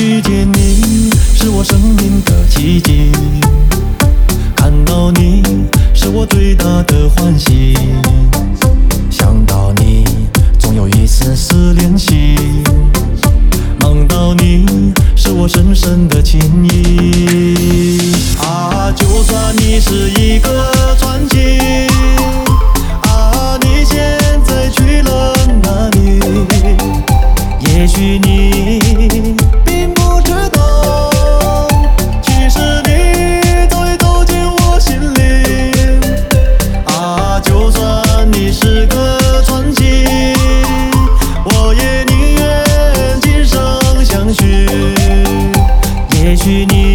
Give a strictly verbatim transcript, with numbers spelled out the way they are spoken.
遇见你是我生命的奇迹，看到你是我最大的欢喜，想到你总有一丝丝怜惜，梦到你是我深深的情谊。啊，就算你是一个传奇，啊，你现在去了哪里？也许你并不知道，其实你早已走进我心里。啊，就算你是个传奇，我也宁愿今生相许。也许你